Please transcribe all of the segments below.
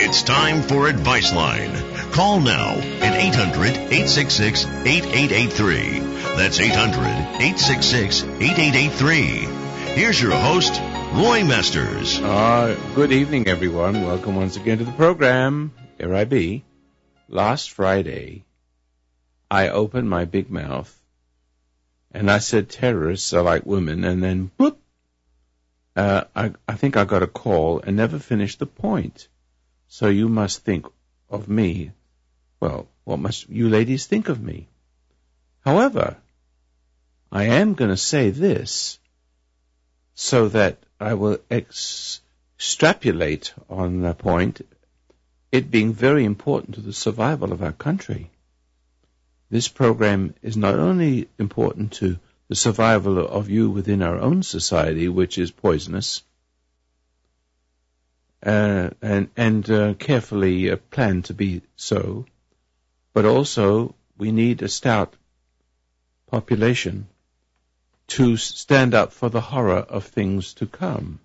It's time for Advice Line. Call now at 800-866-8883. That's 800-866-8883. Here's your host, Roy Masters. Good evening, everyone. Welcome once again to the program. Here I be. Last Friday, I opened my big mouth and I said terrorists are like women, and then whoop, I think I got a call and never finished the point. So you must think of me. Well, what must you ladies think of me? However, I am going to say this so that I will extrapolate on the point, it being very important to the survival of our country. This program is not only important to the survival of you within our own society, which is poisonous, and carefully planned to be so, but also we need a stout population to stand up for the horror of things to come.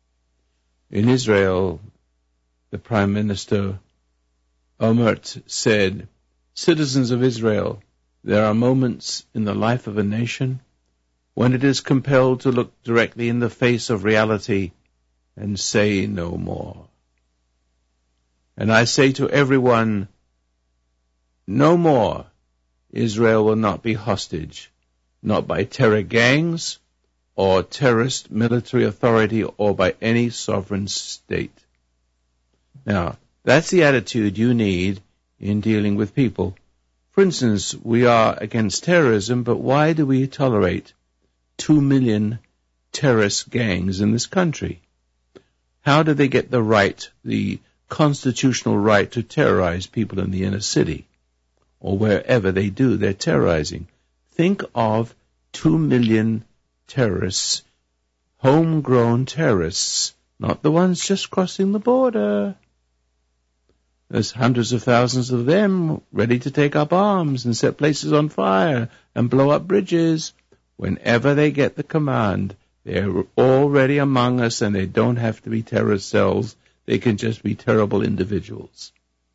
In Israel, the Prime Minister Omert said, "Citizens of Israel, there are moments in the life of a nation when it is compelled to look directly in the face of reality and say no more. And I say to everyone, no more. Israel will not be hostage, not by terror gangs or terrorist military authority or by any sovereign state." Now, that's the attitude you need in dealing with people. For instance, we are against terrorism, but why do we tolerate 2 million terrorist gangs in this country? How do they get the right, the constitutional right to terrorize people in the inner city? Or wherever they do, they're terrorizing. Think of 2 million terrorists, homegrown terrorists, not the ones just crossing the border. There's hundreds of thousands of them ready to take up arms and set places on fire and blow up bridges. Whenever they get the command, they're already among us, and they don't have to be terrorist cells. They can just be terrible individuals.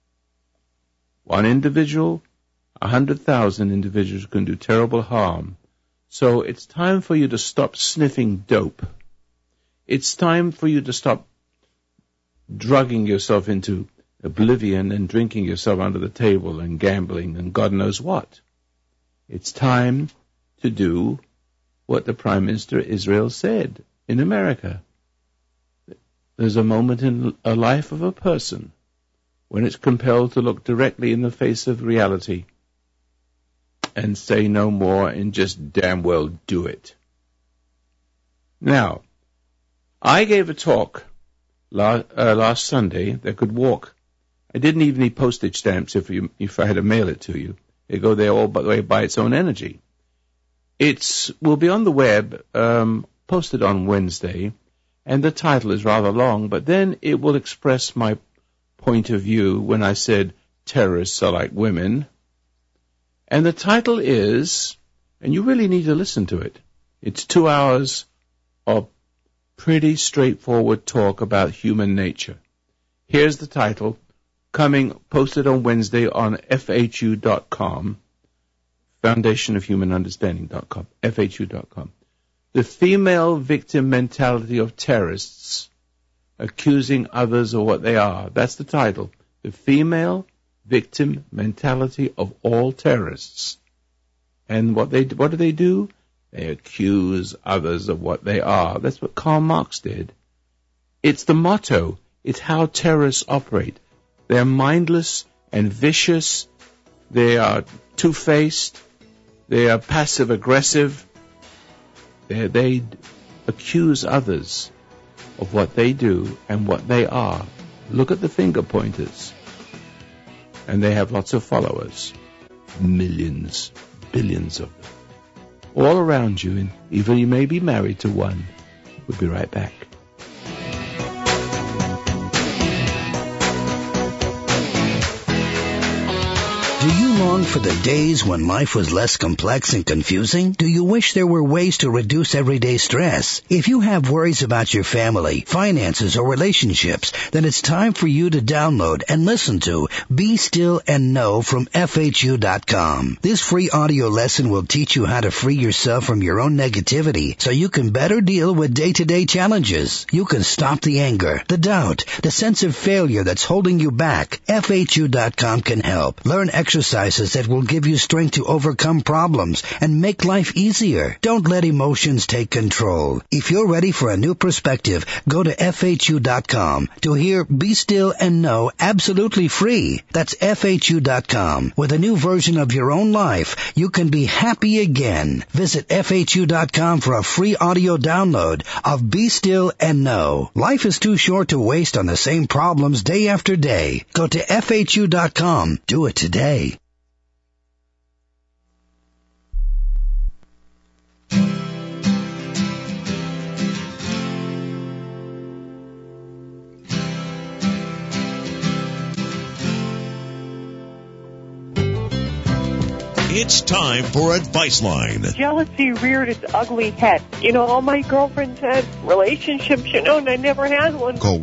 One individual, 100,000 individuals can do terrible harm. So it's time for you to stop sniffing dope. It's time for you to stop drugging yourself into oblivion and drinking yourself under the table and gambling and God knows what. It's time to do what the Prime Minister of Israel said in America. There's a moment in a life of a person when it's compelled to look directly in the face of reality and say no more and just damn well do it. Now, I gave a talk last Sunday that could walk. I didn't even need postage stamps if I had to mail it to you. They go there all by its own energy. It will be on the web, posted on Wednesday, and the title is rather long, but then it will express my point of view when I said terrorists are like women. And the title is, and you really need to listen to it, it's 2 hours of pretty straightforward talk about human nature. Here's the title, posted on Wednesday on FHU.com. foundationofhumanunderstanding.com, FHU.com. The female victim mentality of terrorists accusing others of what they are. That's the title. The female victim mentality of all terrorists. And what do they do? They accuse others of what they are. That's what Karl Marx did. It's the motto. It's how terrorists operate. They're mindless and vicious. They are two-faced. They are passive-aggressive. They accuse others of what they do and what they are. Look at the finger pointers. And they have lots of followers. Millions, billions of them. All around you, and even you may be married to one. We'll be right back. Do you long for the days when life was less complex and confusing? Do you wish there were ways to reduce everyday stress? If you have worries about your family, finances, or relationships, then it's time for you to download and listen to Be Still and Know from FHU.com. This free audio lesson will teach you how to free yourself from your own negativity so you can better deal with day-to-day challenges. You can stop the anger, the doubt, the sense of failure that's holding you back. FHU.com can help. Learn exercises that will give you strength to overcome problems and make life easier. Don't let emotions take control. If you're ready for a new perspective, go to FHU.com to hear Be Still and Know absolutely free. That's FHU.com. With a new version of your own life, you can be happy again. Visit FHU.com for a free audio download of Be Still and Know. Life is too short to waste on the same problems day after day. Go to FHU.com. Do it today. It's time for Advice Line. Jealousy reared its ugly head. All my girlfriends had relationships, and I never had one. Call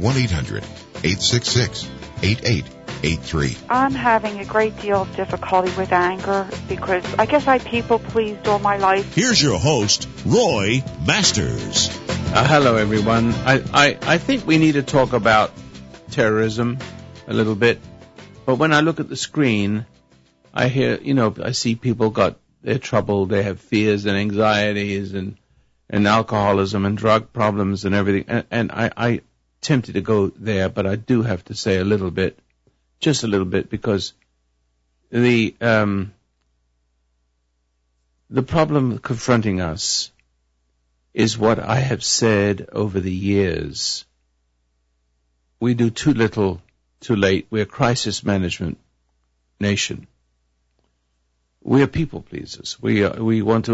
1-800-866-8883. I'm having a great deal of difficulty with anger because I guess I people pleased all my life. Here's your host, Roy Masters. Hello, everyone. I think we need to talk about terrorism a little bit. But when I look at the screen, I hear, I see people they're troubled, they have fears and anxieties and alcoholism and drug problems and everything. And I tempted to go there, but I do have to say just a little bit, because the problem confronting us is what I have said over the years. We do too little, too late. We're a crisis management nation. We are people pleasers. We elect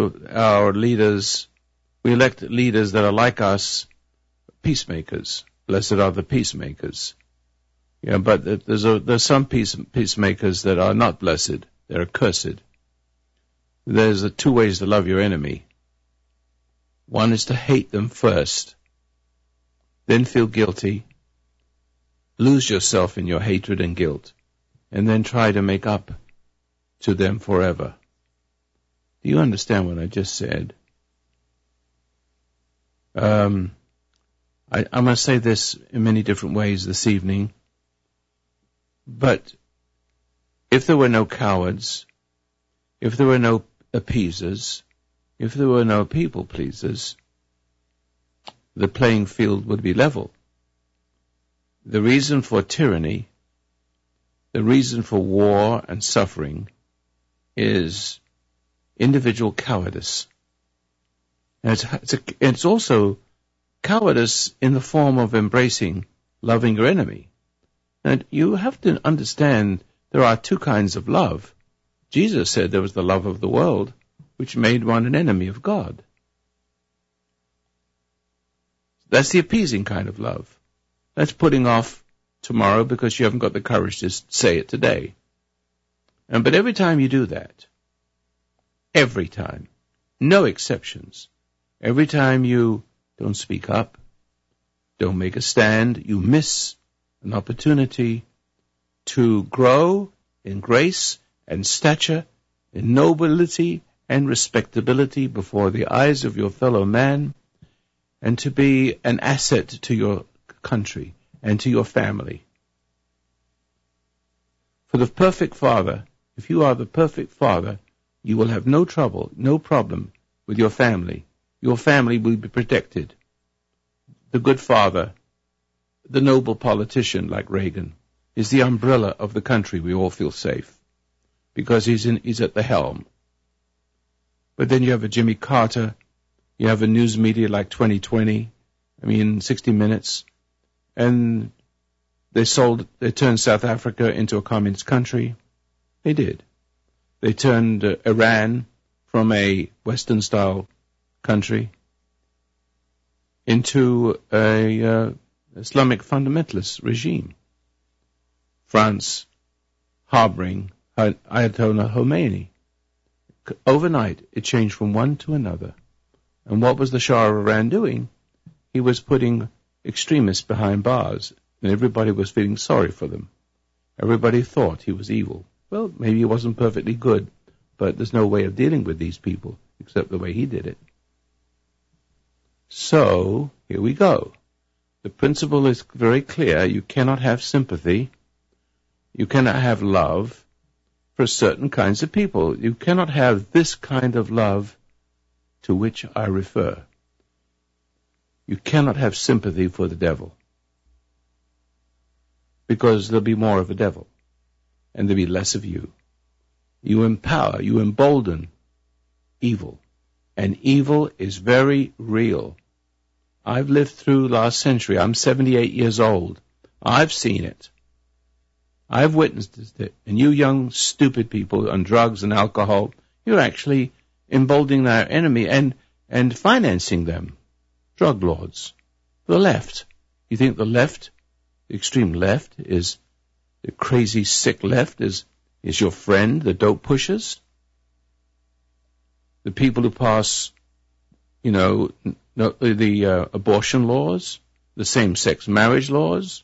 leaders that are like us, peacemakers. Blessed are the peacemakers. Yeah, but there's some peacemakers that are not blessed. They're accursed. There's two ways to love your enemy. One is to hate them first, then feel guilty, lose yourself in your hatred and guilt, and then try to make up to them forever. Do you understand what I just said? I'm going to say this in many different ways this evening, but if there were no cowards, if there were no appeasers, if there were no people pleasers, the playing field would be level. The reason for tyranny, the reason for war and suffering is individual cowardice. And it's also cowardice in the form of embracing, loving your enemy. And you have to understand there are two kinds of love. Jesus said there was the love of the world, which made one an enemy of God. That's the appeasing kind of love. That's putting off tomorrow because you haven't got the courage to say it today. But every time you do that, every time, no exceptions, every time you don't speak up, don't make a stand, you miss an opportunity to grow in grace and stature, in nobility and respectability before the eyes of your fellow man, and to be an asset to your country and to your family. For the perfect father, if you are the perfect father, you will have no trouble, no problem with your family. Your family will be protected. The good father, the noble politician like Reagan, is the umbrella of the country. We all feel safe because he's at the helm. But then you have a Jimmy Carter, you have a news media like 2020, 60 Minutes, and they turned South Africa into a communist country. They did. They turned Iran from a Western-style country into a Islamic fundamentalist regime. France harboring Ayatollah Khomeini. Overnight, it changed from one to another. And what was the Shah of Iran doing? He was putting extremists behind bars, and everybody was feeling sorry for them. Everybody thought he was evil. Well, maybe he wasn't perfectly good, but there's no way of dealing with these people except the way he did it. So, here we go. The principle is very clear. You cannot have sympathy. You cannot have love for certain kinds of people. You cannot have this kind of love to which I refer. You cannot have sympathy for the devil, because there'll be more of a devil, and there'll be less of you. You empower, you embolden evil, and evil is very real. I've lived through last century. I'm 78 years old. I've seen it. I've witnessed it. And you young, stupid people on drugs and alcohol, you're actually emboldening our enemy and financing them. Drug lords. The left. You think the left, the extreme left, is the crazy, sick left, is your friend, the dope pushers? The people who pass, the abortion laws, the same-sex marriage laws,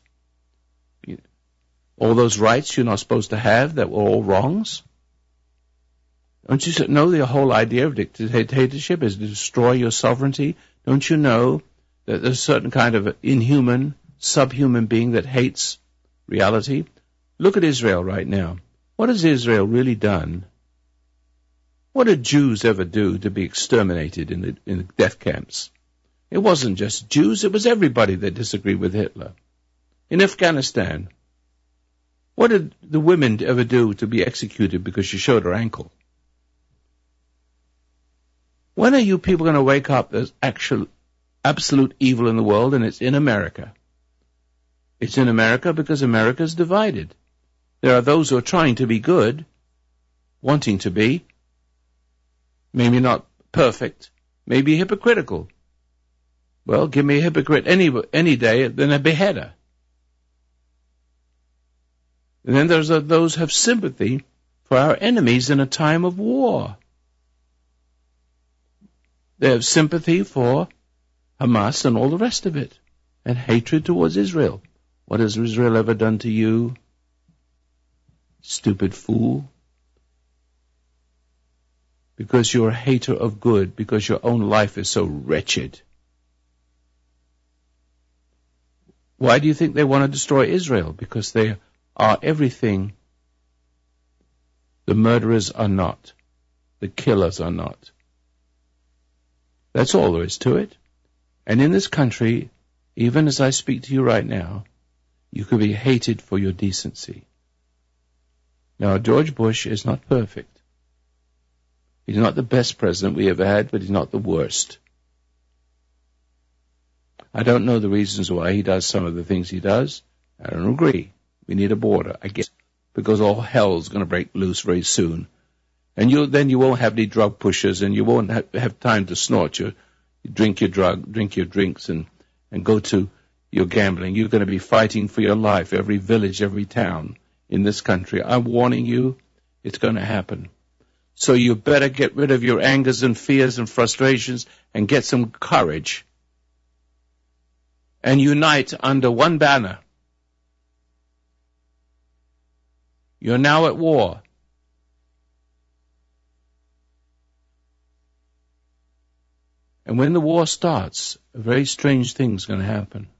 all those rights you're not supposed to have that were all wrongs? Don't you know the whole idea of dictatorship is to destroy your sovereignty? Don't you know that there's a certain kind of inhuman, subhuman being that hates reality? Look at Israel right now. What has Israel really done? What did Jews ever do to be exterminated in the death camps? It wasn't just Jews, it was everybody that disagreed with Hitler. In Afghanistan, what did the women ever do to be executed because she showed her ankle? When are you people going to wake up? There's absolute evil in the world, and it's in America. It's in America because America's divided. There are those who are trying to be good, wanting to be, maybe not perfect, maybe hypocritical. Well, give me a hypocrite any day, then a beheader. And then there's those who have sympathy for our enemies in a time of war. They have sympathy for Hamas and all the rest of it, and hatred towards Israel. What has Israel ever done to you? Stupid fool. Because you're a hater of good, because your own life is so wretched. Why do you think they want to destroy Israel? Because they are everything the murderers are not, the killers are not. That's all there is to it. And in this country, even as I speak to you right now, you could be hated for your decency. Now, George Bush is not perfect. He's not the best president we ever had, but he's not the worst. I don't know the reasons why he does some of the things he does. I don't agree. We need a border, I guess, because all hell's going to break loose very soon. And then you won't have any drug pushers, and you won't have time to snort. You drink your drinks, and go to your gambling. You're going to be fighting for your life, every village, every town in this country. I'm warning you, it's going to happen. So you better get rid of your angers and fears and frustrations and get some courage and unite under one banner. You're now at war. And when the war starts, a very strange thing's going to happen.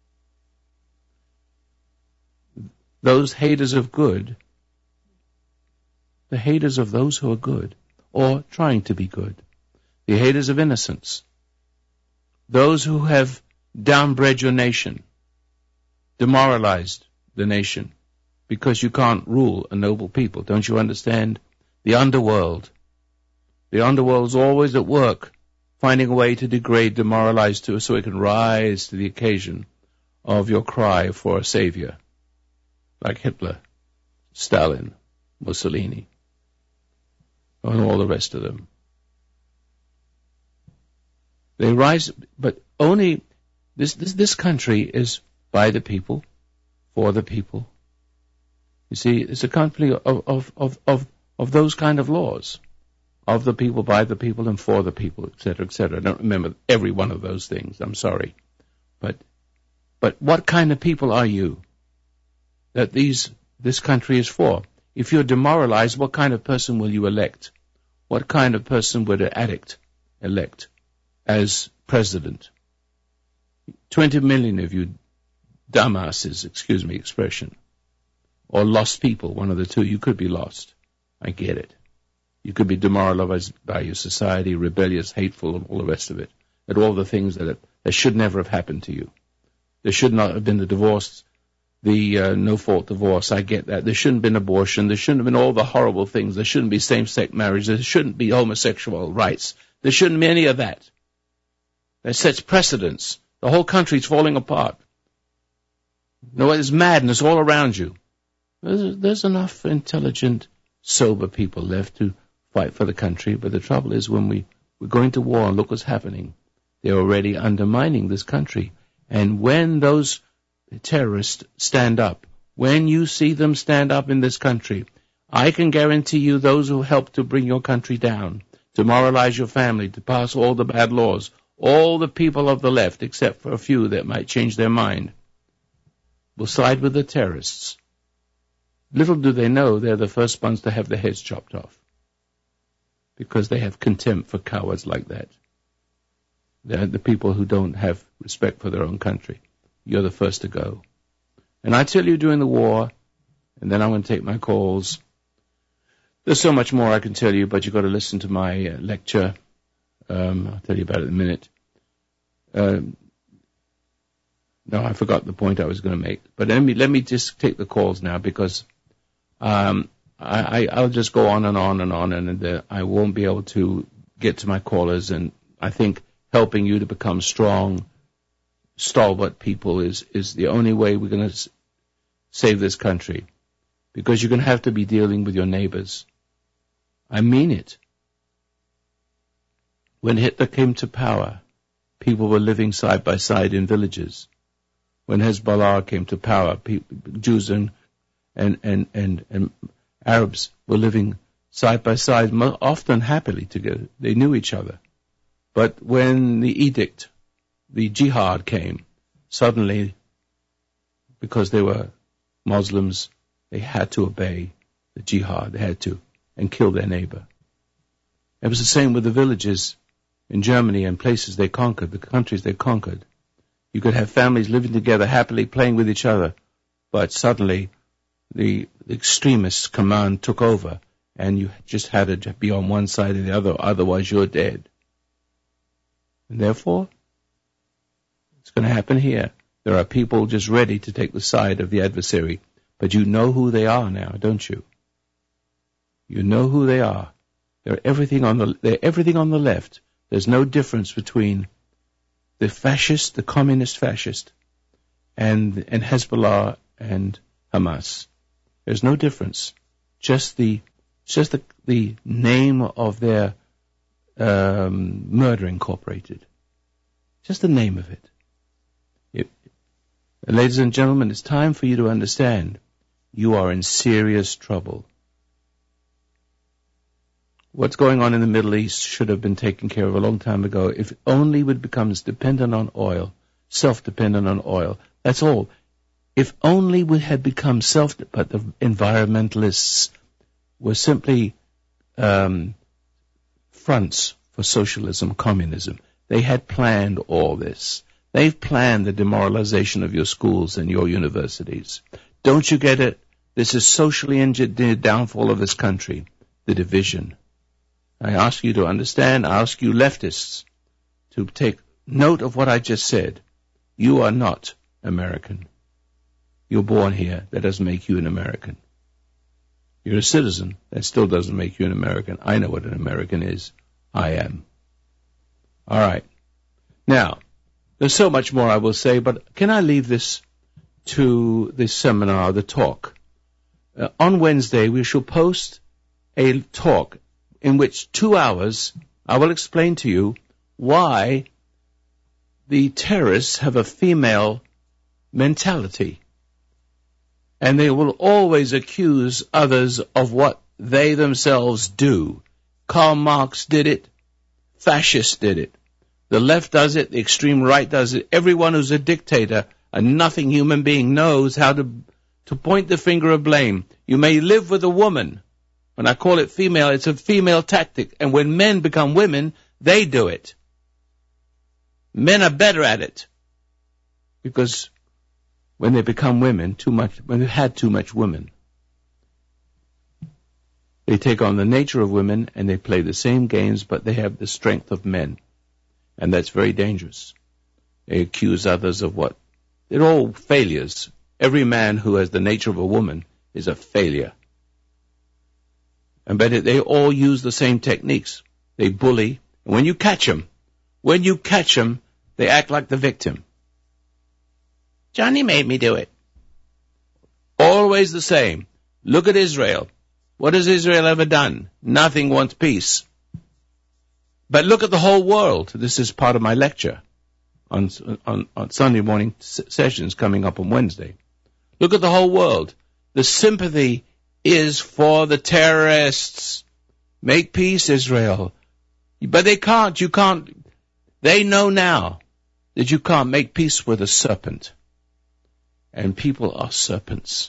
Those haters of good, the haters of those who are good, or trying to be good, the haters of innocence, those who have downbred your nation, demoralized the nation, because you can't rule a noble people. Don't you understand? The underworld. The underworld's always at work, finding a way to degrade, demoralize to so it can rise to the occasion of your cry for a savior, like Hitler, Stalin, Mussolini, and all the rest of them. They rise, but only this country is by the people, for the people. You see, it's a country of those kind of laws. Of the people, by the people, and for the people, etc., etc. I don't remember every one of those things. I'm sorry. But what kind of people are you that this country is for? If you're demoralized, what kind of person will you elect? What kind of person would an addict elect as president? 20 million of you dumbasses, excuse me expression, or lost people, one of the two. You could be lost. I get it. You could be demoralized by your society, rebellious, hateful, and all the rest of it. And all the things that should never have happened to you. There should not have been the divorce, the no-fault divorce. I get that. There shouldn't have been abortion. There shouldn't have been all the horrible things. There shouldn't be same-sex marriage. There shouldn't be homosexual rights. There shouldn't be any of that. That sets precedents. The whole country's falling apart. No, there's madness all around you. There's enough intelligent, sober people left to fight for the country, but the trouble is when we're going to war and look what's happening. They're already undermining this country. And when those terrorists stand up, when you see them stand up in this country, I can guarantee you those who help to bring your country down, to moralize your family, to pass all the bad laws, all the people of the left, except for a few that might change their mind, will side with the terrorists. Little do they know they're the first ones to have their heads chopped off, because they have contempt for cowards like that. They're the people who don't have respect for their own country. You're the first to go. And I tell you during the war, and then I'm going to take my calls. There's so much more I can tell you, but you've got to listen to my lecture. I'll tell you about it in a minute. No, I forgot the point I was going to make. But let me just take the calls now, because I'll just go on and on and on, and I won't be able to get to my callers. And I think helping you to become strong, stalwart people is the only way we're going to save this country, because you're going to have to be dealing with your neighbors. I mean it. When Hitler came to power, people were living side by side in villages. When Hezbollah came to power, Jews and Arabs were living side by side, often happily together. They knew each other. But when the edict, the jihad came, suddenly, because they were Muslims, they had to obey the jihad. They had to, and kill their neighbor. It was the same with the villages in Germany and places they conquered, the countries they conquered. You could have families living together, happily playing with each other, but suddenly the extremist command took over, and you just had to be on one side or the other, otherwise you're dead. And therefore, it's going to happen here. There are people just ready to take the side of the adversary, but you know who they are now, don't you? You know who they are. They're everything on the left. There's no difference between the fascist, the communist fascist, and Hezbollah and Hamas. There's no difference. Just the name of their murder incorporated. Just the name of it. Ladies and gentlemen, it's time for you to understand you are in serious trouble. What's going on in the Middle East should have been taken care of a long time ago. If only we become dependent on oil, self-dependent on oil. That's all. If only we had become but the environmentalists were simply fronts for socialism, communism. They had planned all this. They've planned the demoralization of your schools and your universities. Don't you get it? This is socially engineered downfall of this country, the division. I ask you to understand, I ask you leftists to take note of what I just said. You are not American. You're born here. That doesn't make you an American. You're a citizen. That still doesn't make you an American. I know what an American is. I am. All right. Now, there's so much more I will say, but can I leave this to this seminar, the talk? On Wednesday, we shall post a talk in which 2 hours I will explain to you why the terrorists have a female mentality And they will always accuse others of what they themselves do. Karl Marx did it. Fascists did it. The left does it. The extreme right does it. Everyone who's a dictator, a nothing human being, knows how to point the finger of blame. You may live with a woman. When I call it female, it's a female tactic. And when men become women, they do it. Men are better at it. Because when they become women, when they've had too much women, they take on the nature of women and they play the same games, but they have the strength of men. And that's very dangerous. They accuse others of what? They're all failures. Every man who has the nature of a woman is a failure. And but they all use the same techniques. They bully. And when you catch them, they act like the victim. Johnny made me do it. Always the same. Look at Israel. What has Israel ever done? Nothing, wants peace. But look at the whole world. This is part of my lecture on Sunday morning sessions coming up on Wednesday. Look at the whole world. The sympathy is for the terrorists. Make peace, Israel. But they can't. You can't. They know now that you can't make peace with a serpent. And people are serpents.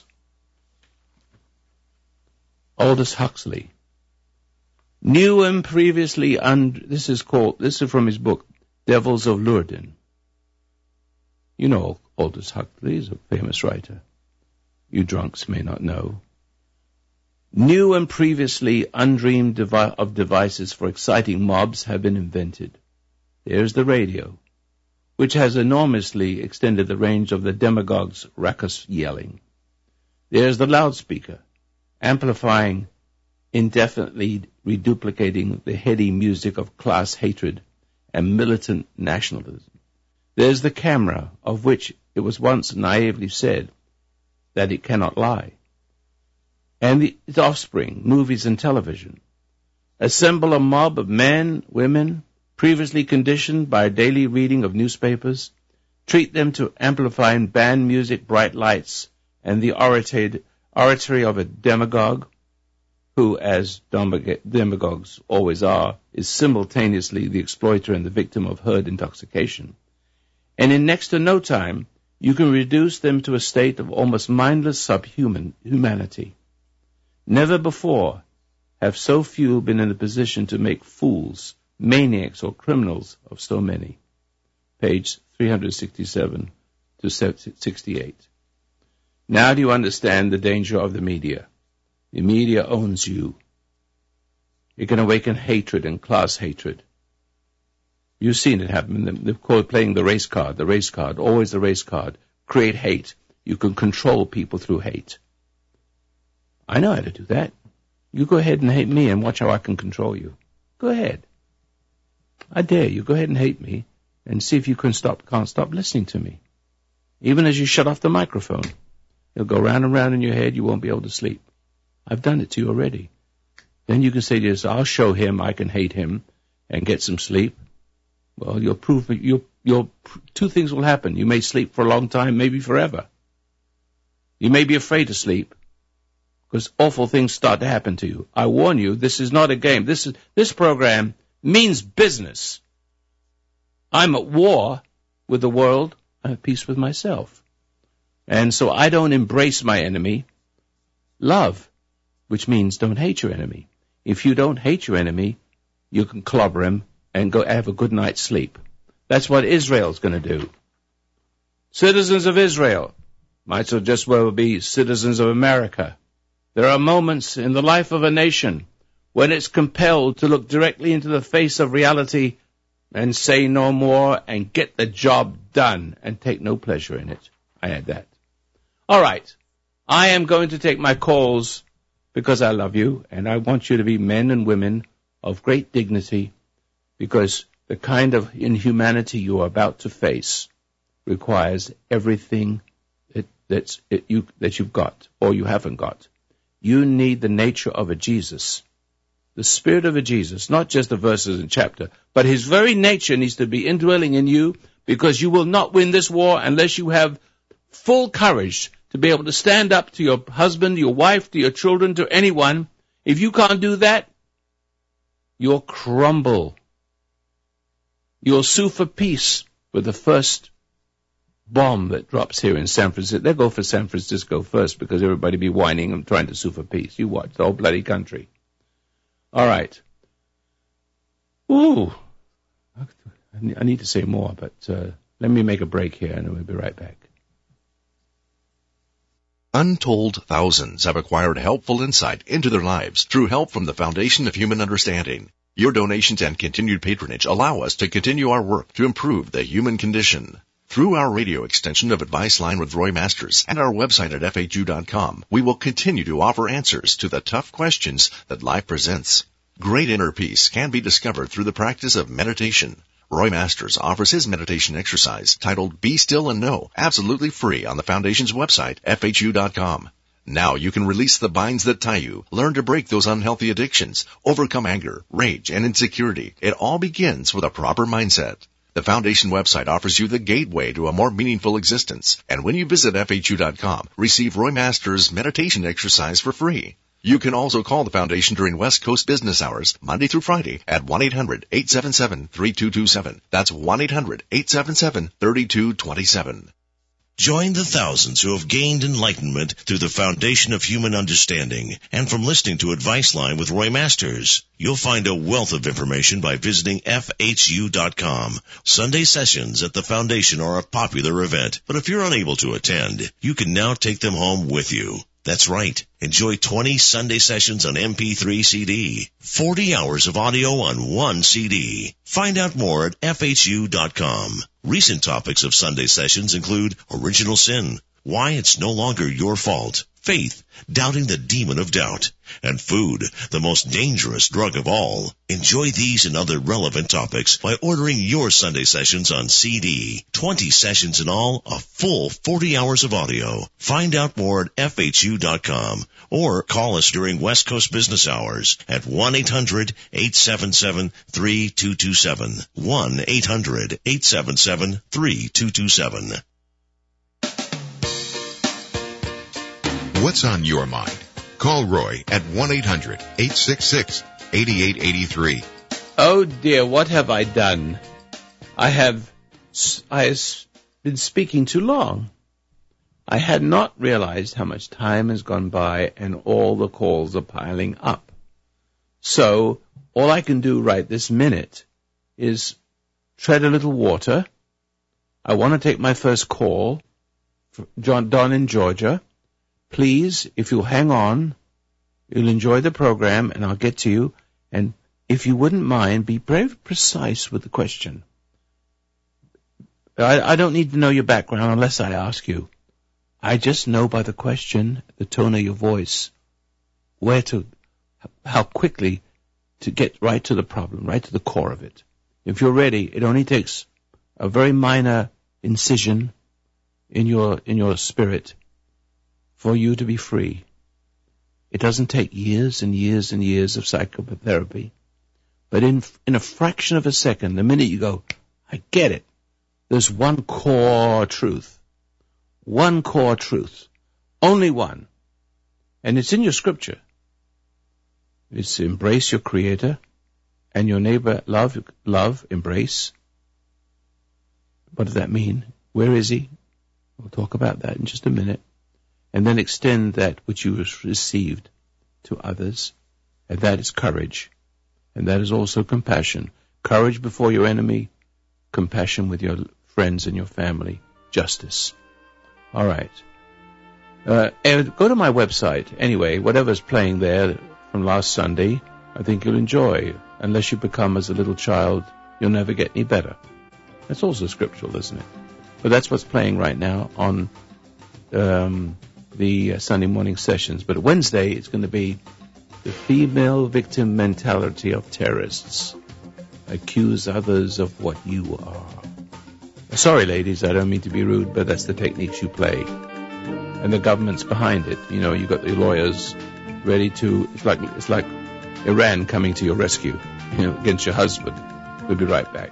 Aldous Huxley. New and previously, this is from his book, Devils of Lourdes. You know Aldous Huxley is a famous writer. You drunks may not know. New and previously undreamed of devices for exciting mobs have been invented. There's the radio, which has enormously extended the range of the demagogues' raucous yelling. There's the loudspeaker, amplifying, indefinitely reduplicating the heady music of class hatred and militant nationalism. There's the camera, of which it was once naively said that it cannot lie. And its offspring, movies and television. Assemble a mob of men, women, previously conditioned by a daily reading of newspapers, treat them to amplifying band music, bright lights, and the oratory of a demagogue, who, as demagogues always are, is simultaneously the exploiter and the victim of herd intoxication. And in next to no time, you can reduce them to a state of almost mindless humanity. Never before have so few been in the position to make fools, maniacs, or criminals of so many. Page 367 to 68. Now do you understand the danger of the media? The media owns you. It can awaken hatred and class hatred. You've seen it happen. They're called playing the race card, always the race card. Create hate. You can control people through hate. I know how to do that. You go ahead and hate me and watch how I can control you. Go ahead. I dare you. Go ahead and hate me and see if you can't stop listening to me. Even as you shut off the microphone, it'll go round and round in your head. You won't be able to sleep. I've done it to you already. Then you can say to yourself, I'll show him I can hate him and get some sleep. Well, two things will happen. You may sleep for a long time, maybe forever. You may be afraid to sleep because awful things start to happen to you. I warn you, this is not a game. This program means business. I'm at war with the world. I'm at peace with myself. And so I don't embrace my enemy. Love, which means don't hate your enemy. If you don't hate your enemy, you can clobber him and go have a good night's sleep. That's what Israel's going to do. Citizens of Israel might so just well be citizens of America. There are moments in the life of a nation when it's compelled to look directly into the face of reality and say no more and get the job done and take no pleasure in it. I add that. All right. I am going to take my calls because I love you and I want you to be men and women of great dignity, because the kind of inhumanity you are about to face requires everything that you've got or you haven't got. You need the nature of a Jesus, the spirit of a Jesus, not just the verses and chapter, but his very nature needs to be indwelling in you, because you will not win this war unless you have full courage to be able to stand up to your husband, your wife, to your children, to anyone. If you can't do that, you'll crumble. You'll sue for peace with the first bomb that drops here in San Francisco. They'll go for San Francisco first because everybody be whining and trying to sue for peace. You watch, the whole bloody country. All right. Ooh. I need to say more, but let me make a break here and we'll be right back. Untold thousands have acquired helpful insight into their lives through help from the Foundation of Human Understanding. Your donations and continued patronage allow us to continue our work to improve the human condition. Through our radio extension of Advice Line with Roy Masters and our website at FHU.com, we will continue to offer answers to the tough questions that life presents. Great inner peace can be discovered through the practice of meditation. Roy Masters offers his meditation exercise titled Be Still and Know, absolutely free on the Foundation's website, FHU.com. Now you can release the binds that tie you, learn to break those unhealthy addictions, overcome anger, rage, and insecurity. It all begins with a proper mindset. The Foundation website offers you the gateway to a more meaningful existence. And when you visit FHU.com, receive Roy Masters' meditation exercise for free. You can also call the Foundation during West Coast business hours, Monday through Friday, at 1-800-877-3227. That's 1-800-877-3227. Join the thousands who have gained enlightenment through the Foundation of Human Understanding and from listening to Advice Line with Roy Masters. You'll find a wealth of information by visiting FHU.com. Sunday sessions at the Foundation are a popular event, but if you're unable to attend, you can now take them home with you. That's right. Enjoy 20 Sunday sessions on MP3 CD. 40 hours of audio on one CD. Find out more at FHU.com. Recent topics of Sunday sessions include original sin, why it's no longer your fault, faith, doubting the demon of doubt, and food, the most dangerous drug of all. Enjoy these and other relevant topics by ordering your Sunday sessions on CD. 20 sessions in all, a full 40 hours of audio. Find out more at FHU.com or call us during West Coast business hours at 1-800-877-3227. 1-800-877-3227. What's on your mind? Call Roy at 1-800-866-8883. Oh dear, what have I done? I have been speaking too long. I had not realized how much time has gone by and all the calls are piling up. So all I can do right this minute is tread a little water. I want to take my first call. Don in Georgia. Please, if you'll hang on, you'll enjoy the program, and I'll get to you. And if you wouldn't mind, be very precise with the question. I don't need to know your background unless I ask you. I just know by the question, the tone of your voice, how quickly to get right to the problem, right to the core of it. If you're ready, it only takes a very minor incision in your spirit for you to be free. It doesn't take years and years and years of psychotherapy. But in a fraction of a second, the minute you go, I get it, there's one core truth. One core truth. Only one. And it's in your scripture. It's embrace your Creator and your neighbor, love, embrace. What does that mean? Where is He? We'll talk about that in just a minute. And then extend that which you have received to others. And that is courage. And that is also compassion. Courage before your enemy, compassion with your friends and your family, justice. All right. Go to my website. Anyway, whatever's playing there from last Sunday, I think you'll enjoy. Unless you become as a little child, you'll never get any better. That's also scriptural, isn't it? But that's what's playing right now on the Sunday morning sessions. But Wednesday, it's going to be the female victim mentality of terrorists. Accuse others of what you are. Sorry, ladies, I don't mean to be rude, but that's the techniques you play. And the government's behind it. You know, you got the lawyers ready to, it's like Iran coming to your rescue, against your husband. We'll be right back.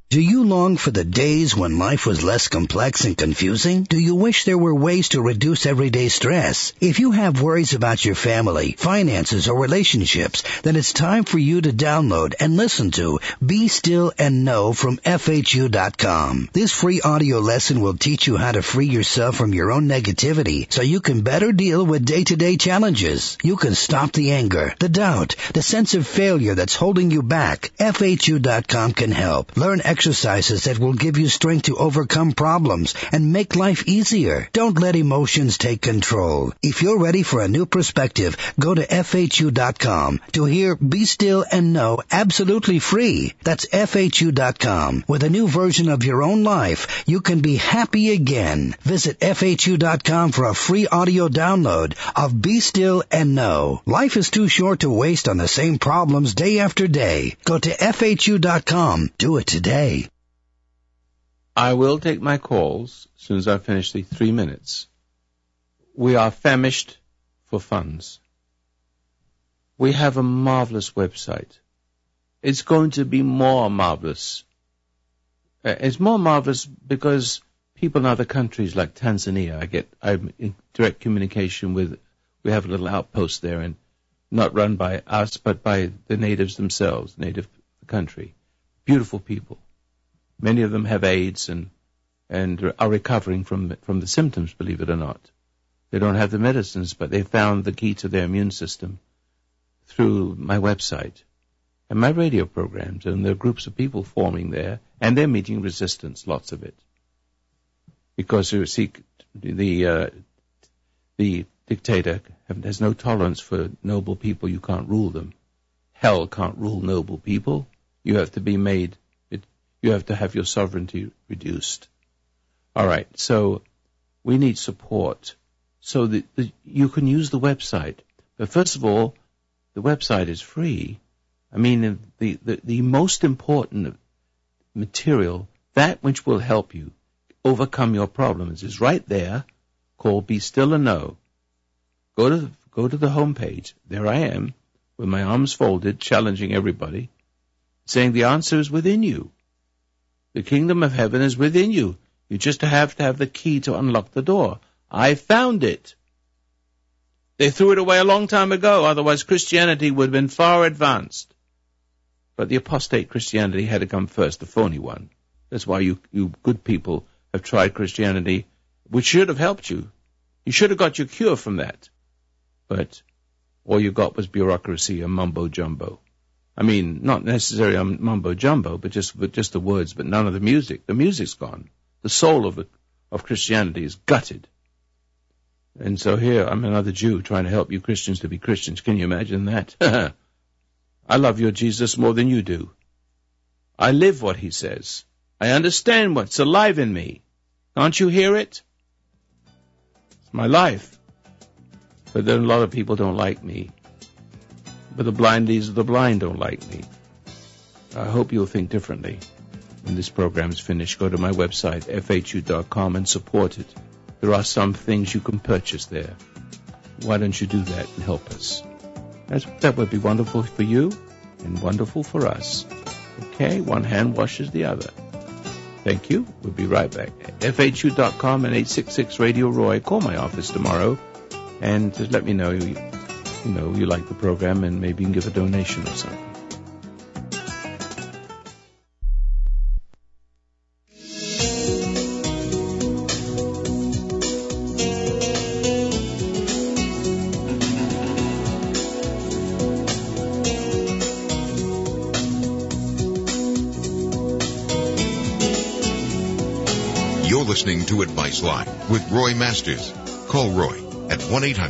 Do you long for the days when life was less complex and confusing? Do you wish there were ways to reduce everyday stress? If you have worries about your family, finances, or relationships, then it's time for you to download and listen to Be Still and Know from FHU.com. This free audio lesson will teach you how to free yourself from your own negativity so you can better deal with day-to-day challenges. You can stop the anger, the doubt, the sense of failure that's holding you back. FHU.com can help. Learn exercises that will give you strength to overcome problems and make life easier. Don't let emotions take control. If you're ready for a new perspective, go to FHU.com to hear Be Still and Know absolutely free. That's FHU.com. With a new version of your own life, you can be happy again. Visit FHU.com for a free audio download of Be Still and Know. Life is too short to waste on the same problems day after day. Go to FHU.com. Do it today. I will take my calls as soon as I finish the 3 minutes. We are famished for funds. We have a marvelous website. It's going to be more marvelous. It's more marvelous because people in other countries like Tanzania, I'm in direct communication with. We have a little outpost there, and not run by us, but by the natives themselves, native country. Beautiful people. Many of them have AIDS and are recovering from the symptoms, believe it or not. They don't have the medicines, but they found the key to their immune system through my website and my radio programs, and there are groups of people forming there, and they're meeting resistance, lots of it. Because you see, the dictator has no tolerance for noble people. You can't rule them. Hell can't rule noble people. You have to be made. You have to have your sovereignty reduced. All right, so we need support so that you can use the website. But first of all, the website is free. I mean, the most important material, that which will help you overcome your problems, is right there, called Be Still and Know. Go to the homepage. There I am, with my arms folded, challenging everybody, saying the answer is within you. The kingdom of heaven is within you. You just have to have the key to unlock the door. I found it. They threw it away a long time ago, otherwise Christianity would have been far advanced. But the apostate Christianity had to come first, the phony one. That's why you good people have tried Christianity, which should have helped you. You should have got your cure from that. But all you got was bureaucracy and mumbo-jumbo. I mean, not necessarily mumbo-jumbo, but just the words, but none of the music. The music's gone. The soul of Christianity is gutted. And so here, I'm another Jew trying to help you Christians to be Christians. Can you imagine that? I love your Jesus more than you do. I live what he says. I understand what's alive in me. Can't you hear it? It's my life. But then a lot of people don't like me. But the blind leads of the blind don't like me. I hope you'll think differently. When this program's finished, go to my website, FHU.com, and support it. There are some things you can purchase there. Why don't you do that and help us? That would be wonderful for you and wonderful for us. Okay? One hand washes the other. Thank you. We'll be right back. FHU.com and 866-Radio-ROY. Call my office tomorrow and just let me know you like the program, and maybe you can give a donation or something. You're listening to Advice Line with Roy Masters. Call Roy at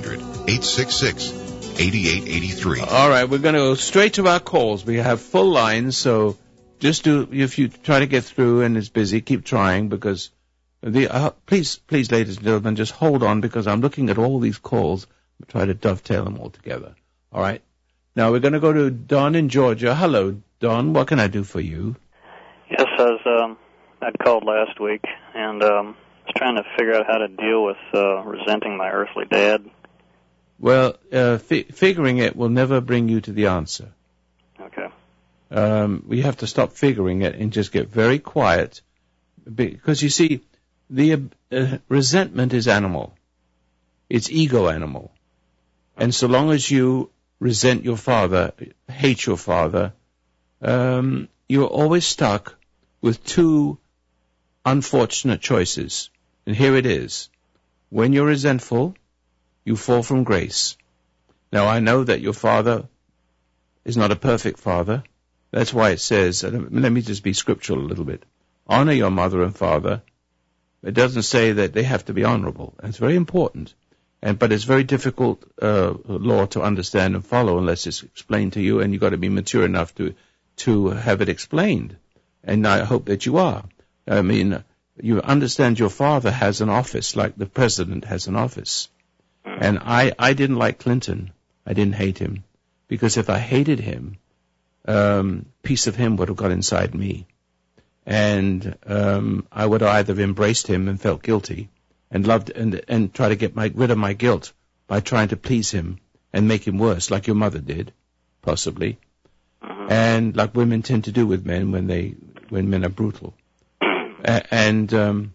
1-800-866-8883. All right, we're going to go straight to our calls. We have full lines, so just if you try to get through and it's busy, keep trying, because please, ladies and gentlemen, just hold on, because I'm looking at all these calls. I'll try to dovetail them all together. All right? Now we're going to go to Don in Georgia. Hello, Don. What can I do for you? Yes, I'd called last week, and was trying to figure out how to deal with resenting my earthly dad. Well, figuring it will never bring you to the answer. Okay. We have to stop figuring it and just get very quiet. Because you see, the resentment is animal. It's ego animal. And so long as you resent your father, hate your father, you're always stuck with two unfortunate choices. And here it is. When you're resentful, you fall from grace. Now, I know that your father is not a perfect father. That's why it says, let me just be scriptural a little bit, honor your mother and father. It doesn't say that they have to be honorable. And it's very important. But it's very difficult law to understand and follow unless it's explained to you, and you've got to be mature enough to have it explained. And I hope that you are. I mean, you understand your father has an office like the president has an office. And I didn't like Clinton. I didn't hate him. Because if I hated him, piece of him would have got inside me. And I would have either embraced him and felt guilty and loved and try to get rid of my guilt by trying to please him and make him worse, like your mother did, possibly. And like women tend to do with men when men are brutal. And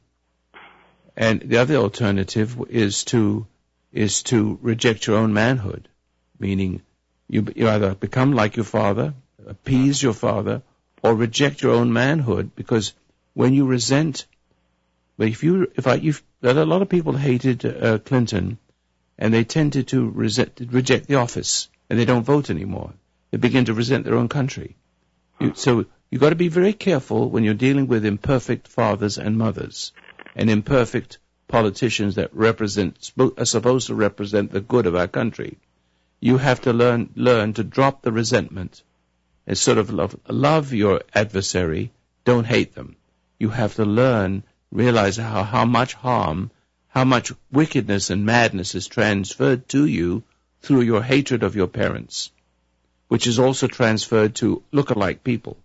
the other alternative is to reject your own manhood, meaning you either become like your father, appease your father, or reject your own manhood, because when you resent, there are a lot of people hated Clinton, and they tended to reject the office, and they don't vote anymore. They begin to resent their own country. So you've got to be very careful when you're dealing with imperfect fathers and mothers, and imperfect politicians that are supposed to represent the good of our country. You have to learn to drop the resentment and sort of love your adversary. Don't hate them. You have to realize how much harm, how much wickedness and madness is transferred to you through your hatred of your parents, which is also transferred to look-alike people.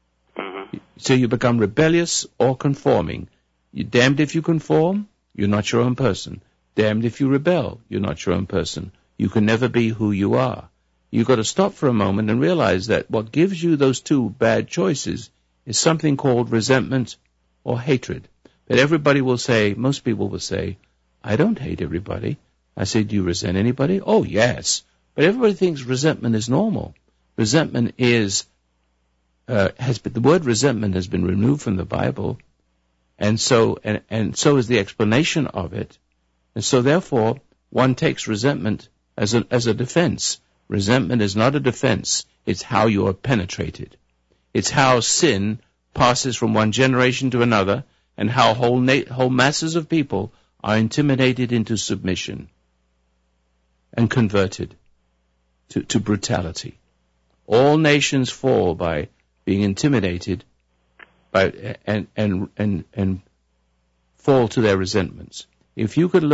So you become rebellious or conforming. You're damned if you conform, you're not your own person. Damned if you rebel, you're not your own person. You can never be who you are. You've got to stop for a moment and realize that what gives you those two bad choices is something called resentment or hatred. That everybody will say, most people will say, I don't hate everybody. I say, do you resent anybody? Oh, yes. But everybody thinks resentment is normal. Resentment the word resentment has been removed from the Bible, and so is the explanation of it. And so therefore, one takes resentment as a defense. Resentment is not a defense. It's how you are penetrated. It's how sin passes from one generation to another, and how whole masses of people are intimidated into submission and converted to brutality. All nations fall by being intimidated and fall to their resentments. If you will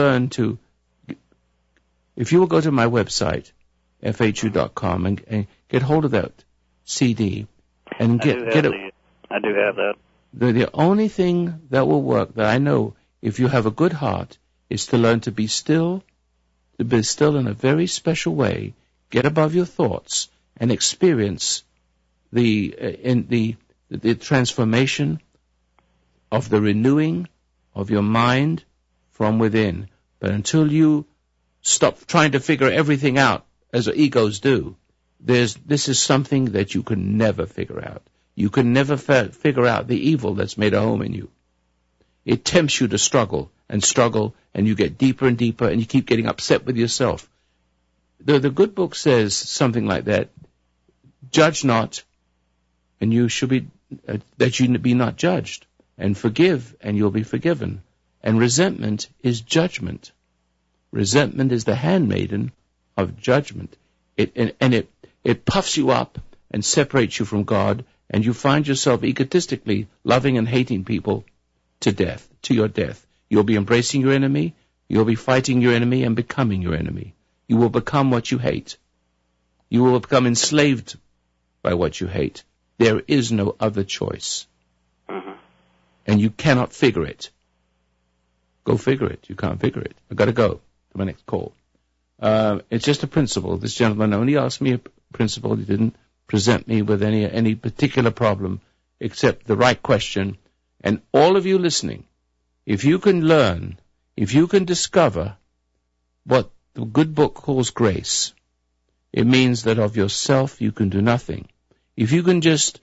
go to my website, FHU.com, and get hold of that CD and get it. I do have that. The only thing that will work, that I know, if you have a good heart, is to learn to be still in a very special way, get above your thoughts, and experience the transformation of the renewing of your mind from within. But until you stop trying to figure everything out, as egos do, this is something that you can never figure out. You can never figure out the evil that's made a home in you. It tempts you to struggle, and you get deeper and deeper, and you keep getting upset with yourself. The good book says something like that: judge not, and you should be that you be not judged, and forgive, and you'll be forgiven. And resentment is judgment. Resentment is the handmaiden of judgment. It puffs you up and separates you from God, and you find yourself egotistically loving and hating people to death, to your death. You'll be embracing your enemy, you'll be fighting your enemy and becoming your enemy. You will become what you hate. You will become enslaved by what you hate. There is no other choice. And you cannot figure it. Go figure it. You can't figure it. I've got to go to my next call. It's just a principle. This gentleman only asked me a principle. He didn't present me with any particular problem except the right question. And all of you listening, if you can learn, if you can discover what the good book calls grace, it means that of yourself you can do nothing. If you can just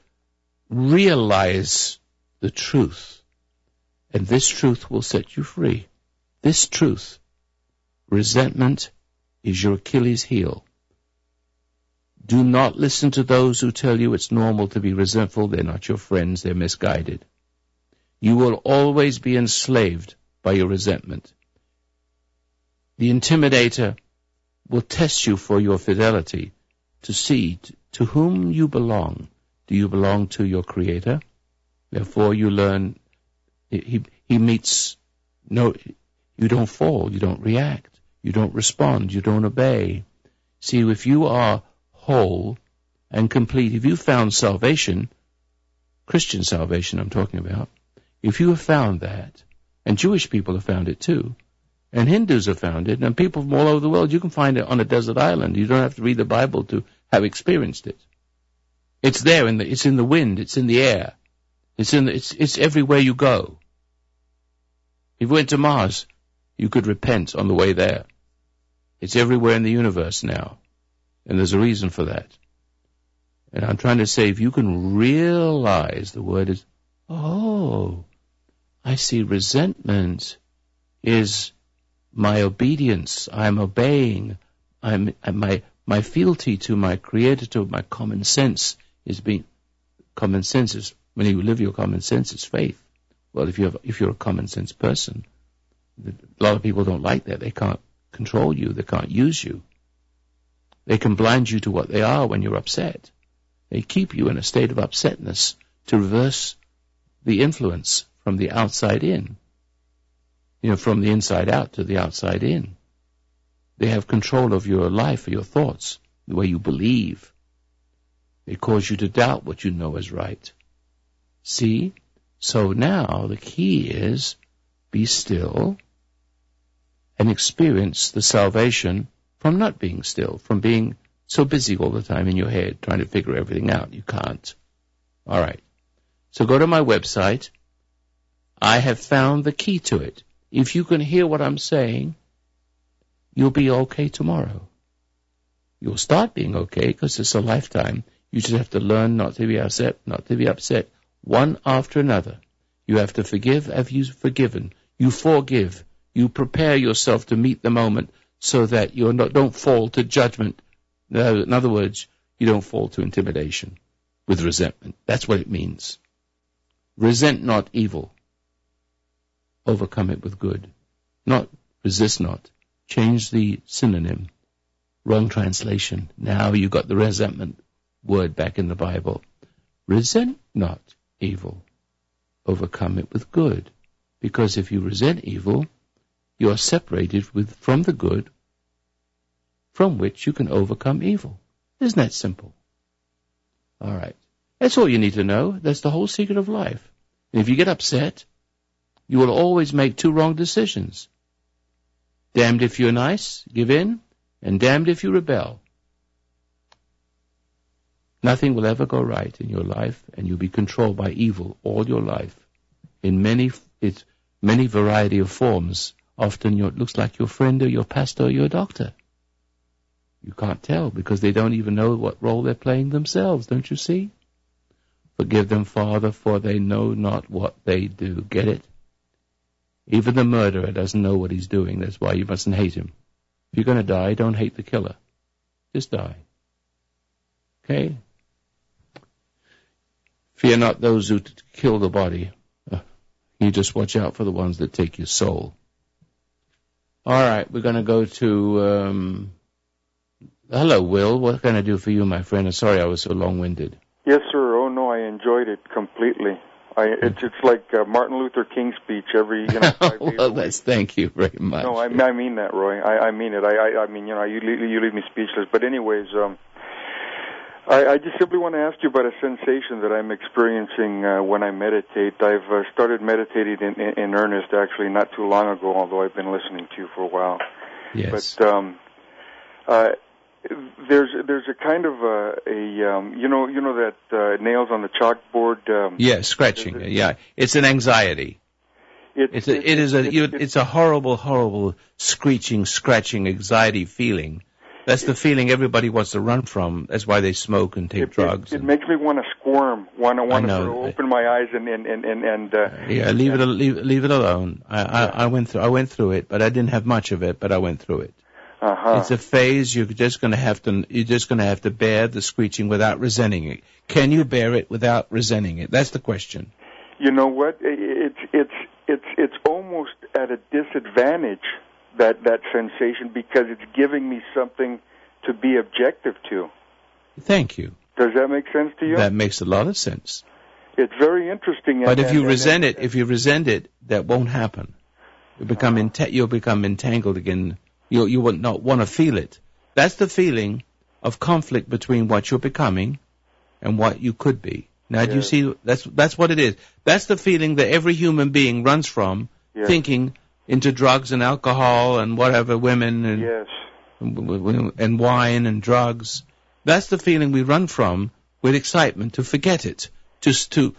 realize the truth, and this truth will set you free. This truth, resentment is your Achilles heel. Do not listen to those who tell you it's normal to be resentful. They're not your friends. They're misguided. You will always be enslaved by your resentment. The intimidator will test you for your fidelity to see to whom you belong. Do you belong to your Creator? Therefore you learn, he meets, no, you don't fall, you don't react, you don't respond, you don't obey. See, if you are whole and complete, if you found salvation, Christian salvation I'm talking about, if you have found that, and Jewish people have found it too, and Hindus have found it, and people from all over the world, you can find it on a desert island. You don't have to read the Bible to have experienced it. It's there, it's in the wind, it's in the air, it's everywhere you go. If you went to Mars, you could repent on the way there. It's everywhere in the universe now, and there's a reason for that. And I'm trying to say, if you can realize the word is, oh, I see resentment is my obedience. I'm obeying. My fealty to my Creator, to my common sense is being. Common sense is when you live your common sense. It's faith. Well, if you're a common sense person, a lot of people don't like that. They can't control you. They can't use you. They can blind you to what they are when you're upset. They keep you in a state of upsetness to reverse the influence from the outside in. From the inside out to the outside in. They have control of your life, or your thoughts, the way you believe. They cause you to doubt what you know is right. See? So now the key is be still and experience the salvation from not being still, from being so busy all the time in your head trying to figure everything out. You can't. All right. So go to my website. I have found the key to it. If you can hear what I'm saying, you'll be okay tomorrow. You'll start being okay because it's a lifetime. You just have to learn not to be upset, one after another. You have to forgive. Have you forgiven? You forgive. You prepare yourself to meet the moment so that you don't fall to judgment. In other words, you don't fall to intimidation with resentment. That's what it means. Resent not evil. Overcome it with good. Not resist not. Change the synonym. Wrong translation. Now you got the resentment word back in the Bible. Resent not evil. Overcome it with good. Because if you resent evil, you are separated from the good from which you can overcome evil. Isn't that simple? All right. That's all you need to know. That's the whole secret of life. And if you get upset, you will always make two wrong decisions. Damned if you're nice, give in, and damned if you rebel. Nothing will ever go right in your life, and you'll be controlled by evil all your life. In many variety of forms. Often it looks like your friend or your pastor or your doctor. You can't tell because they don't even know what role they're playing themselves, don't you see? Forgive them, Father, for they know not what they do. Get it? Even the murderer doesn't know what he's doing. That's why you mustn't hate him. If you're going to die, don't hate the killer. Just die. Okay? Fear not those who kill the body. You just watch out for the ones that take your soul. All right, we're going to go to... hello, Will. What can I do for you, my friend? I'm sorry I was so long-winded. Yes, sir. Oh, no, I enjoyed it completely. It's like Martin Luther King's speech every 5 days. Well, thank you very much. No, I mean that, Roy. I mean it. I mean, you leave me speechless. But anyways, I just simply want to ask you about a sensation that I'm experiencing when I meditate. I've started meditating in earnest, actually, not too long ago, although I've been listening to you for a while. Yes. But there's a kind of you know that nails on the chalkboard. Yeah, scratching. Yeah, it's an anxiety. It's a horrible scratching anxiety feeling. That's the feeling everybody wants to run from. That's why they smoke and take drugs. It makes me want to squirm, want to sort of open my eyes and leave it alone. I went through it, but I didn't have much of it, but I went through it. It's a phase. You're just going to have to bear the screeching without resenting it. Can you bear it without resenting it? That's the question. You know what? It's almost at a disadvantage, that sensation, because it's giving me something to be objective to. Thank you. Does that make sense to you? That makes a lot of sense. It's very interesting. But if you resent it, that won't happen. You'll become entangled again. You will not want to feel it. That's the feeling of conflict between what you're becoming and what you could be. Now, do you see? That's what it is. That's the feeling that every human being runs from, thinking into drugs and alcohol and whatever, women and wine and drugs. That's the feeling we run from with excitement, to forget it, to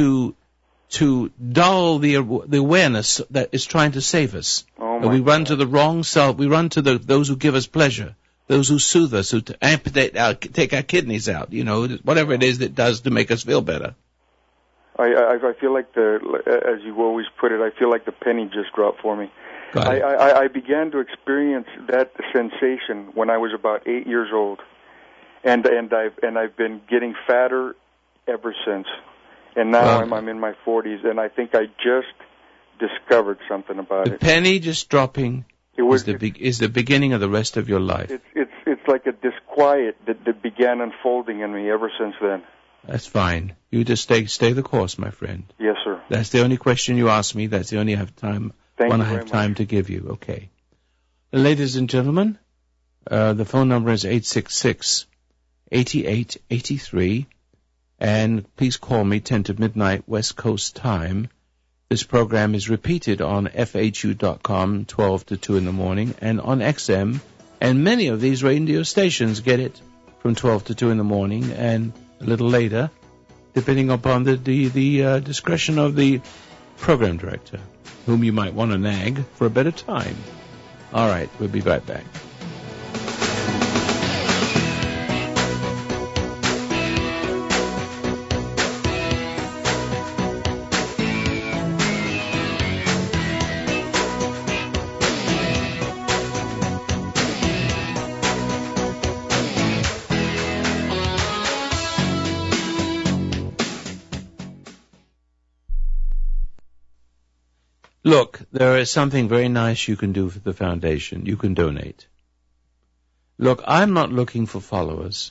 dull the awareness that is trying to save us. We run to the wrong self. We run to those who give us pleasure, those who soothe us, who take our kidneys out. You know, whatever it is that does to make us feel better. I feel like as you always put it, I feel like the penny just dropped for me. I began to experience that sensation when I was about 8 years old, and I've been getting fatter ever since. And now I'm in my 40s, and I think I just discovered something about it. The penny just dropping is the beginning of the rest of your life. It's like a disquiet that began unfolding in me ever since then. That's fine. You just stay the course, my friend. Yes, sir. That's the only question you asked me. That's the only time to give you. Okay. Ladies and gentlemen, the phone number is 866-8883, and please call me 10 to midnight West Coast time. This program is repeated on FHU.com 12 to 2 in the morning and on XM, and many of these radio stations get it from 12 to 2 in the morning and a little later, depending upon the discretion of the program director, whom you might want to nag for a better time. All right, we'll be right back. Look, there is something very nice you can do for the foundation. You can donate. Look, I'm not looking for followers.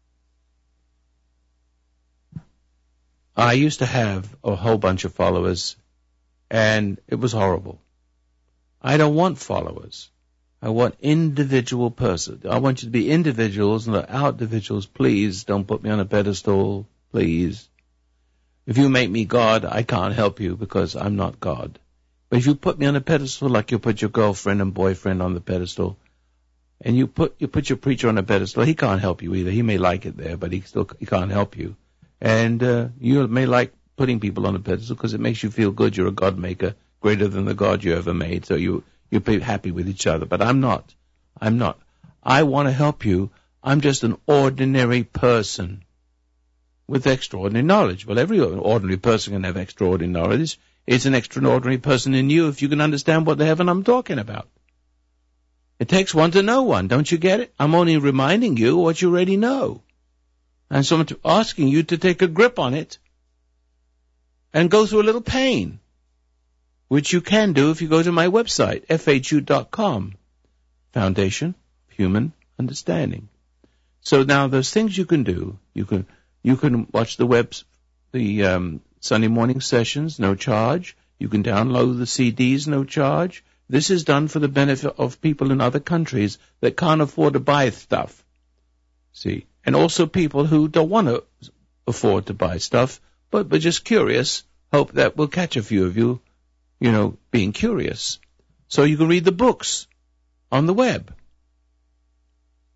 I used to have a whole bunch of followers, and it was horrible. I don't want followers. I want individual persons. I want you to be individuals, not individuals. Please don't put me on a pedestal, please. If you make me God, I can't help you because I'm not God. But if you put me on a pedestal like you put your girlfriend and boyfriend on the pedestal, and you put your preacher on a pedestal, he can't help you either. He may like it there, but he can't help you. And you may like putting people on a pedestal because it makes you feel good. You're a God maker, greater than the God you ever made, so you're happy with each other. But I'm not. I want to help you. I'm just an ordinary person with extraordinary knowledge. Well, every ordinary person can have extraordinary knowledge. It's an extraordinary person in you if you can understand what the heaven I'm talking about. It takes one to know one. Don't you get it? I'm only reminding you what you already know. And so I'm asking you to take a grip on it and go through a little pain, which you can do if you go to my website, FHU.com, Foundation of Human Understanding. So now there's things you can do. You can watch the Sunday morning sessions, no charge. You can download the CDs, no charge. This is done for the benefit of people in other countries that can't afford to buy stuff. See? And also people who don't want to afford to buy stuff, but just curious, hope that will catch a few of you, being curious. So you can read the books on the web.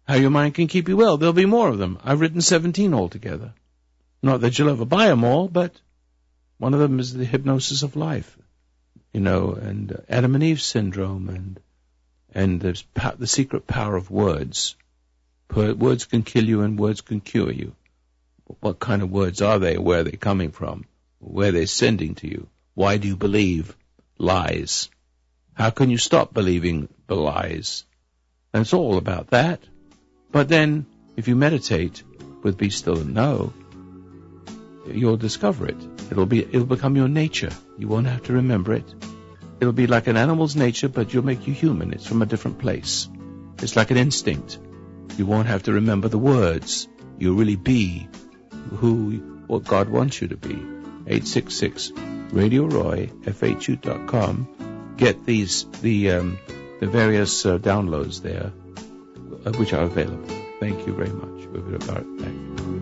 How your mind can keep you well. There'll be more of them. I've written 17 altogether. Not that you'll ever buy them all, but one of them is the hypnosis of life, and Adam and Eve syndrome, and the secret power of words. Words can kill you and words can cure you. What kind of words are they? Where are they coming from? Where are they sending to you? Why do you believe lies? How can you stop believing the lies? And it's all about that. But then, if you meditate with Be Still and Know, you'll discover it. It'll become your nature. You won't have to remember it. It'll be like an animal's nature, but you'll make you human. It's from a different place. It's like an instinct. You won't have to remember the words. You'll really be what God wants you to be. 866 Radio Roy, FHU.com. Get the various downloads there, which are available. Thank you very much. We'll be right back.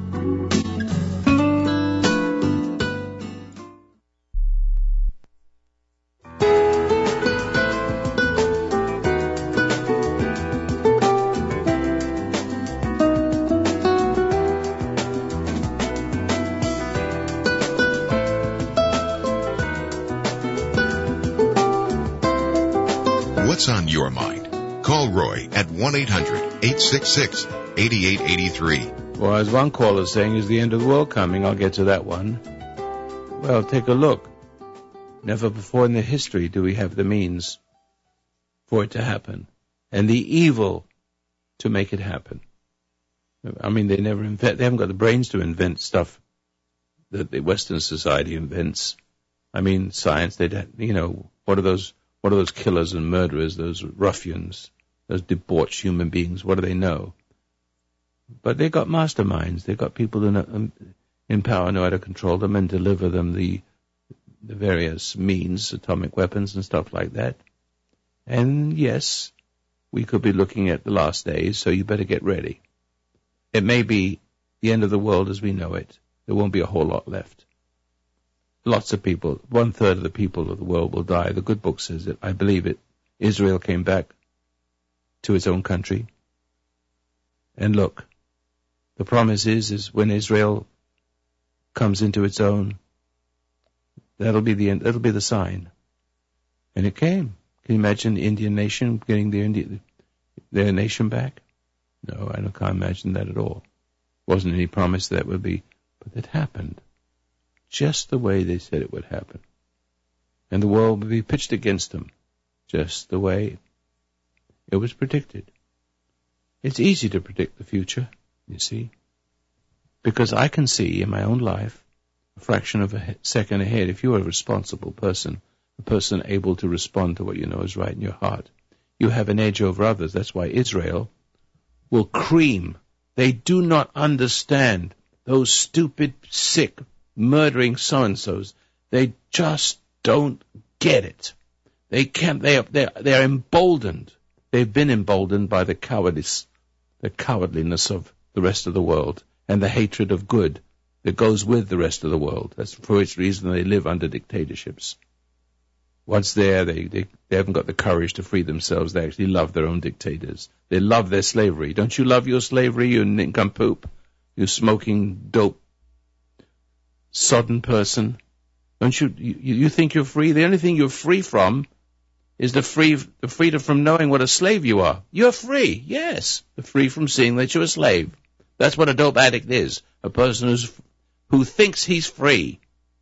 What's on your mind? Call Roy at 1-800-866-8883. Well, as one caller is saying, is the end of the world coming? I'll get to that one. Well, take a look. Never before in the history do we have the means for it to happen, and the evil to make it happen. I mean, they haven't got the brains to invent stuff that the Western society invents. I mean, science, what are those killers and murderers, those ruffians, those debauched human beings? What do they know? But they got masterminds. They got people in power know how to control them and deliver them the various means, atomic weapons and stuff like that. And yes, we could be looking at the last days, so you better get ready. It may be the end of the world as we know it. There won't be a whole lot left. Lots of people, 1/3 of the people of the world will die. The good book says it. I believe it. Israel came back to its own country. And look, the promise is when Israel comes into its own, that'll be the end. That'll be the sign. And it came. Can you imagine the Indian nation getting their nation back? No, I can't imagine that at all. Wasn't any promise that would be, but it happened. Just the way they said it would happen. And the world would be pitched against them, just the way it was predicted. It's easy to predict the future, you see, because I can see in my own life a fraction of a second ahead. If you're a responsible person, a person able to respond to what you know is right in your heart, you have an edge over others. That's why Israel will cream. They do not understand those stupid, sick, murdering so-and-sos. They just don't get it. They can't. They're emboldened. They've been emboldened by the cowardice, the cowardliness of the rest of the world, and the hatred of good that goes with the rest of the world. That's for which reason they live under dictatorships. Once there, they haven't got the courage to free themselves. They actually love their own dictators. They love their slavery. Don't you love your slavery, you nincompoop? You smoking dope sodden person. Don't you think you're free? The only thing you're free from is the freedom from knowing what a slave you are. You're free, yes. You're free from seeing that you're a slave. That's what a dope addict is. A person who thinks he's free.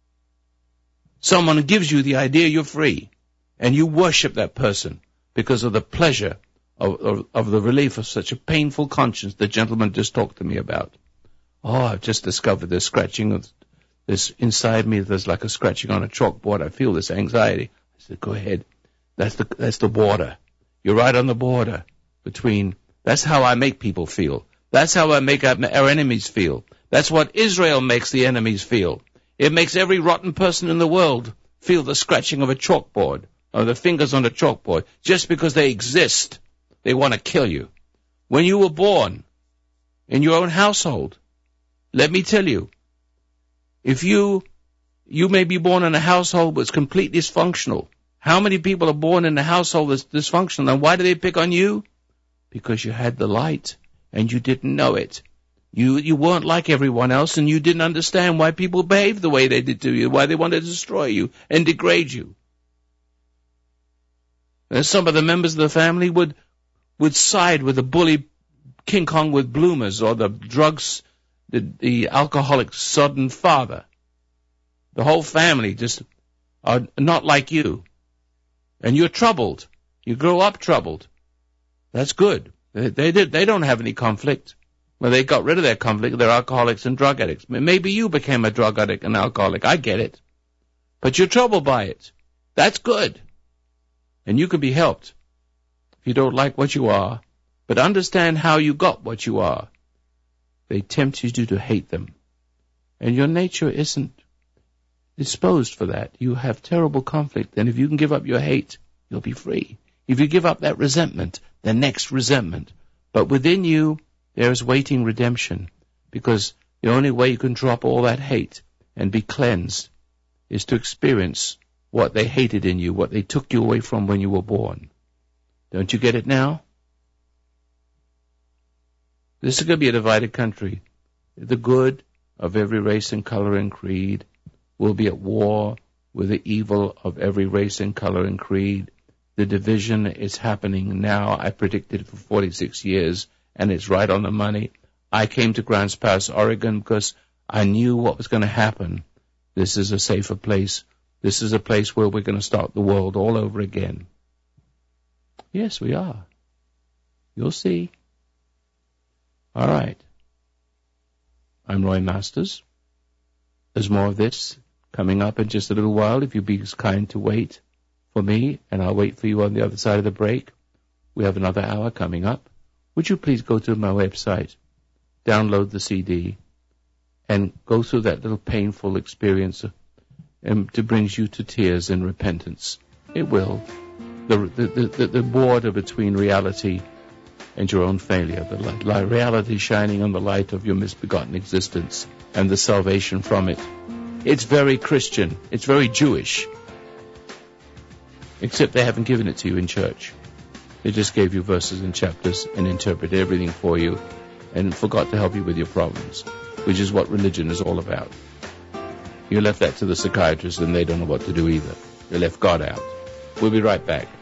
Someone gives you the idea you're free, and you worship that person because of the pleasure of the relief of such a painful conscience the gentleman just talked to me about. Oh, I've just discovered this scratching of this inside me. There's like a scratching on a chalkboard. I feel this anxiety. I said, go ahead. That's the border. You're right on the border between. That's how I make people feel. That's how I make our enemies feel. That's what Israel makes the enemies feel. It makes every rotten person in the world feel the scratching of a chalkboard, or the fingers on a chalkboard. Just because they exist, they want to kill you. When you were born in your own household, let me tell you, if you may be born in a household that's completely dysfunctional. How many people are born in a household that's dysfunctional, and why do they pick on you? Because you had the light. and you didn't know it. You weren't like everyone else, and you didn't understand why people behaved the way they did to you, why they wanted to destroy you and degrade you. And some of the members of the family would side with the bully King Kong with bloomers, or the drugs, the alcoholic sodden father. The whole family just are not like you. And you're troubled. You grow up troubled. That's good. They don't have any conflict. Well, they got rid of their conflict. They're alcoholics and drug addicts. Maybe you became a drug addict and alcoholic. I get it. But you're troubled by it. That's good. And you can be helped if you don't like what you are. But understand how you got what you are. They tempted you to hate them. And your nature isn't disposed for that. You have terrible conflict. And if you can give up your hate, you'll be free. If you give up that resentment, the next resentment. But within you, there is waiting redemption, because the only way you can drop all that hate and be cleansed is to experience what they hated in you, what they took you away from when you were born. Don't you get it now? This is going to be a divided country. The good of every race and color and creed will be at war with the evil of every race and color and creed. The division is happening now. I predicted it for 46 years. And it's right on the money. I came to Grants Pass, Oregon, because I knew what was going to happen. This is a safer place. This is a place where we're going to start the world all over again. Yes, we are. You'll see. All right. I'm Roy Masters. There's more of this coming up in just a little while, if you'd be kind to wait for me, and I'll wait for you on the other side of the break. We have another hour coming up. Would you please go to my website, download the CD, and go through that little painful experience to bring you to tears and repentance? It will. The border between reality and your own failure, the reality shining on the light of your misbegotten existence and the salvation from it. It's very Christian. It's very Jewish. Except they haven't given it to you in church. They just gave you verses and chapters and interpreted everything for you and forgot to help you with your problems, which is what religion is all about. You left that to the psychiatrists, and they don't know what to do either. They left God out. We'll be right back.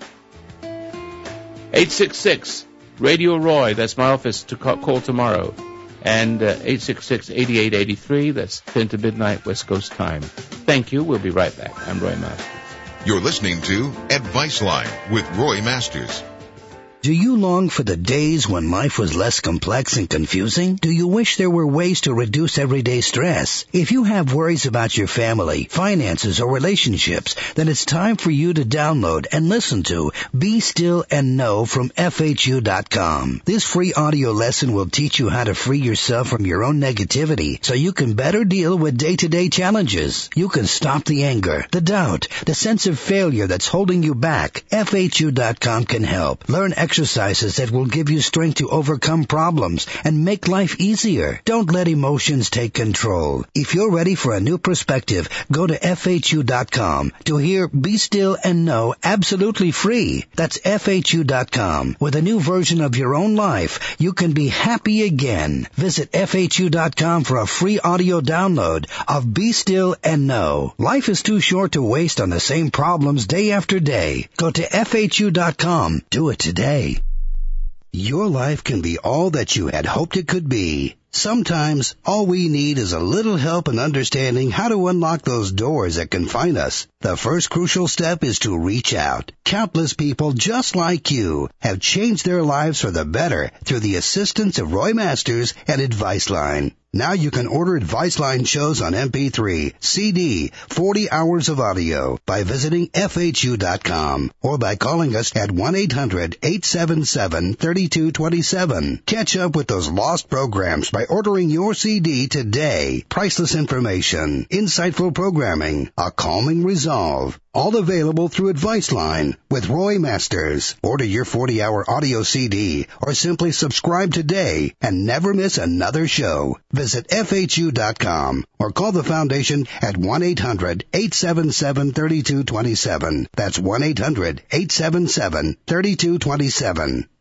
866 Radio Roy, that's my office to call tomorrow. And 866-8883, that's 10 to midnight West Coast time. Thank you. We'll be right back. I'm Roy Masters. You're listening to Advice Line with Roy Masters. Do you long for the days when life was less complex and confusing? Do you wish there were ways to reduce everyday stress? If you have worries about your family, finances, or relationships, then it's time for you to download and listen to Be Still and Know from FHU.com. This free audio lesson will teach you how to free yourself from your own negativity so you can better deal with day-to-day challenges. You can stop the anger, the doubt, the sense of failure that's holding you back. FHU.com can help. Learn exercises that will give you strength to overcome problems and make life easier. Don't let emotions take control. If you're ready for a new perspective, go to FHU.com to hear Be Still and Know absolutely free. That's FHU.com. With a new version of your own life, you can be happy again. Visit FHU.com for a free audio download of Be Still and Know. Life is too short to waste on the same problems day after day. Go to FHU.com. Do it today. Your life can be all that you had hoped it could be. Sometimes, all we need is a little help in understanding how to unlock those doors that confine us. The first crucial step is to reach out. Countless people just like you have changed their lives for the better through the assistance of Roy Masters and Advice Line. Now you can order Advice Line shows on MP3, CD, 40 hours of audio by visiting FHU.com or by calling us at 1-800-877-3227. Catch up with those lost programs by ordering your CD today. Priceless information, insightful programming, a calming resolve. All available through Advice Line with Roy Masters. Order your 40-hour audio CD or simply subscribe today and never miss another show. Visit FHU.com or call the Foundation at 1-800-877-3227. That's 1-800-877-3227.